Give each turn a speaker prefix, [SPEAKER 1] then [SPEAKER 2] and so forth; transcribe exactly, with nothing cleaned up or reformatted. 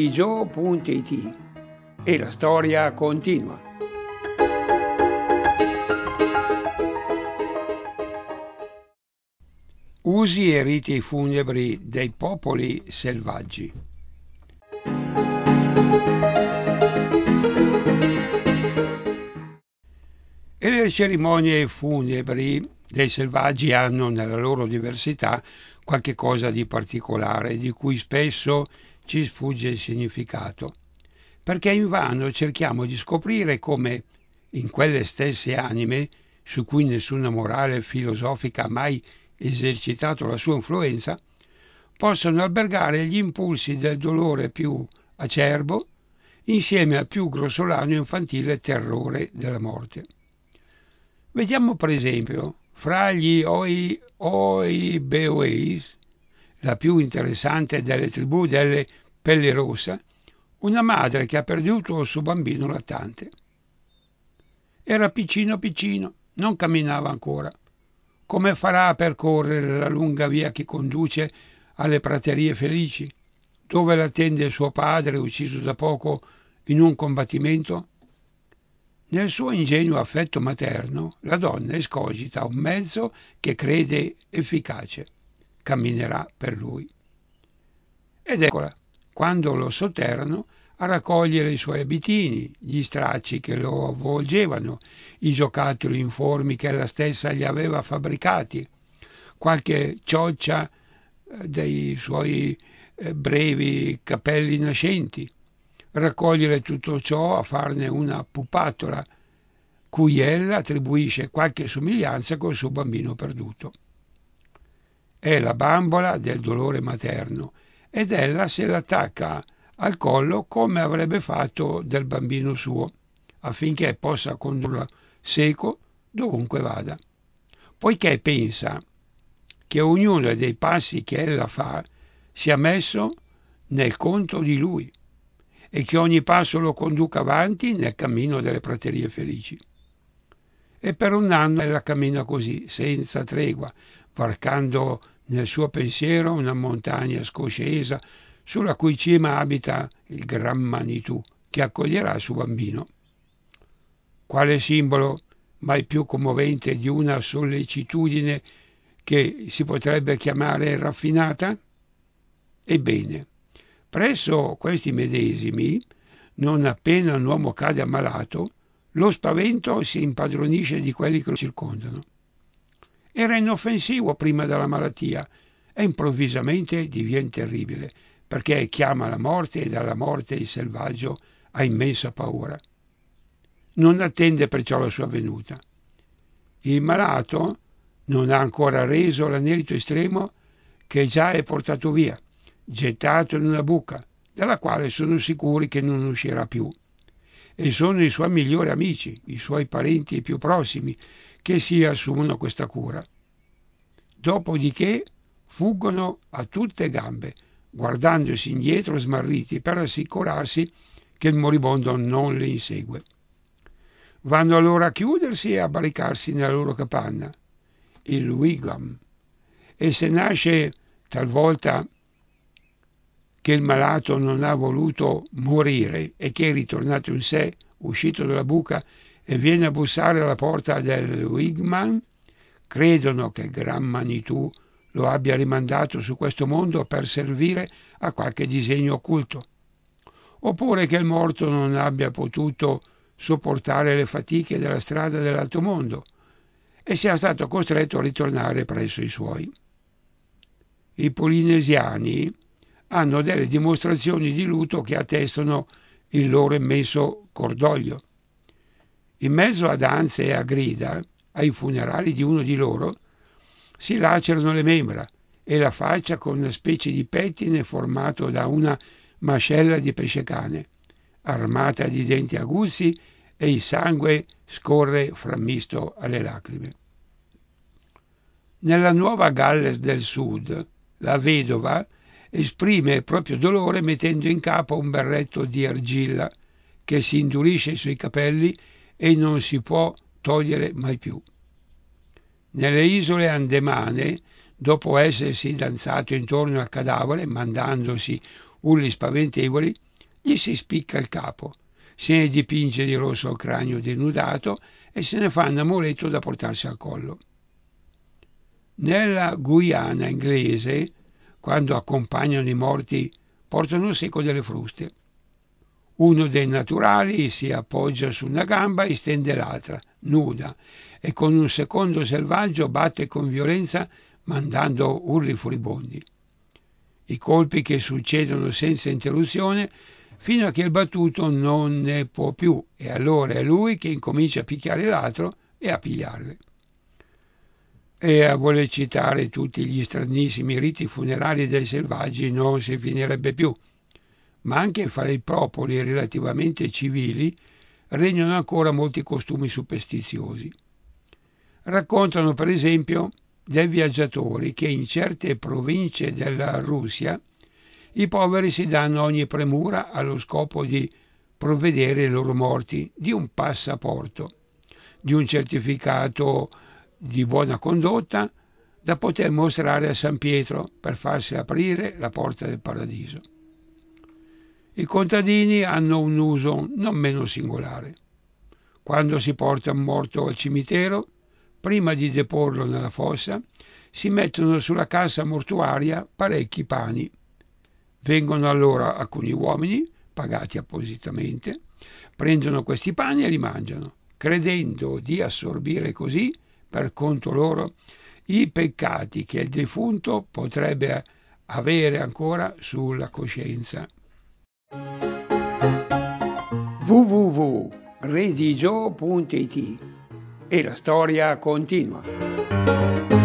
[SPEAKER 1] gio punto it e la storia continua. Usi e riti funebri dei popoli selvaggi. E le cerimonie funebri dei selvaggi hanno nella loro diversità qualche cosa di particolare, di cui spesso ci sfugge il significato, perché invano cerchiamo di scoprire come in quelle stesse anime, su cui nessuna morale filosofica ha mai esercitato la sua influenza, possono albergare gli impulsi del dolore più acerbo insieme al più grossolano e infantile terrore della morte. Vediamo per esempio fra gli Oi, Oibeois, la più interessante delle tribù delle Pelle Rossa, una madre che ha perduto il suo bambino lattante. Era piccino piccino, non camminava ancora. Come farà a percorrere la lunga via che conduce alle praterie felici, dove l'attende suo padre ucciso da poco in un combattimento? Nel suo ingenuo affetto materno, la donna escogita un mezzo che crede efficace. Camminerà per lui. Ed eccola, quando lo sotterrano, a raccogliere i suoi abitini, gli stracci che lo avvolgevano, i giocattoli informi che ella stessa gli aveva fabbricati, qualche cioccia dei suoi brevi capelli nascenti, raccogliere tutto ciò a farne una pupattola cui ella attribuisce qualche somiglianza col suo bambino perduto. È la bambola del dolore materno ed ella se l'attacca al collo come avrebbe fatto del bambino suo, affinché possa condurlo seco dovunque vada, poiché pensa che ognuno dei passi che ella fa sia messo nel conto di lui e che ogni passo lo conduca avanti nel cammino delle praterie felici. E per un anno ella cammina così, senza tregua, varcando nel suo pensiero una montagna scoscesa sulla cui cima abita il Gran Manitou che accoglierà il suo bambino. Quale simbolo mai più commovente di una sollecitudine che si potrebbe chiamare raffinata? Ebbene, presso questi medesimi, non appena un uomo cade ammalato, lo spavento si impadronisce di quelli che lo circondano. Era inoffensivo prima della malattia e improvvisamente diviene terribile, perché chiama la morte e dalla morte il selvaggio ha immensa paura. Non attende perciò la sua venuta. Il malato non ha ancora reso l'anelito estremo che già è portato via, gettato in una buca, dalla quale sono sicuri che non uscirà più. E sono i suoi migliori amici, i suoi parenti più prossimi, che si assumono questa cura. Dopodiché fuggono a tutte gambe, guardandosi indietro smarriti per assicurarsi che il moribondo non li insegue. Vanno allora a chiudersi e a barricarsi nella loro capanna, il wigwam, e se nasce talvolta che il malato non ha voluto morire e che è ritornato in sé, uscito dalla buca e viene a bussare alla porta del wigwam, credono che il Gran Manitou lo abbia rimandato su questo mondo per servire a qualche disegno occulto, oppure che il morto non abbia potuto sopportare le fatiche della strada dell'alto mondo e sia stato costretto a ritornare presso i suoi. I polinesiani hanno delle dimostrazioni di lutto che attestano il loro immenso cordoglio. In mezzo a danze e a grida, ai funerali di uno di loro, si lacerano le membra e la faccia con una specie di pettine formato da una mascella di pescecane, armata di denti aguzzi, e il sangue scorre frammisto alle lacrime. Nella Nuova Galles del Sud, la vedova esprime il proprio dolore mettendo in capo un berretto di argilla che si indurisce sui capelli e non si può togliere mai più. Nelle isole Andemane, dopo essersi danzato intorno al cadavere, mandandosi urli spaventevoli, gli si spicca il capo, se ne dipinge di rosso il cranio denudato e se ne fa un amuleto da portarsi al collo. Nella Guyana inglese, quando accompagnano i morti, portano seco delle fruste. Uno dei naturali si appoggia su una gamba e stende l'altra, nuda, e con un secondo selvaggio batte con violenza mandando urli furibondi. I colpi che succedono senza interruzione fino a che il battuto non ne può più e allora è lui che incomincia a picchiare l'altro e a pigliarle. E a voler citare tutti gli stranissimi riti funerari dei selvaggi non si finirebbe più, ma anche fra i popoli relativamente civili regnano ancora molti costumi superstiziosi. Raccontano per esempio dei viaggiatori che in certe province della Russia i poveri si danno ogni premura allo scopo di provvedere ai loro morti di un passaporto, di un certificato di buona condotta da poter mostrare a San Pietro per farsi aprire la porta del paradiso. I contadini hanno un uso non meno singolare. Quando si porta un morto al cimitero, prima di deporlo nella fossa, si mettono sulla cassa mortuaria parecchi pani. Vengono allora alcuni uomini, pagati appositamente, prendono questi pani e li mangiano, credendo di assorbire così, per conto loro, i peccati che il defunto potrebbe avere ancora sulla coscienza. w w w punto redigio punto it e la storia continua.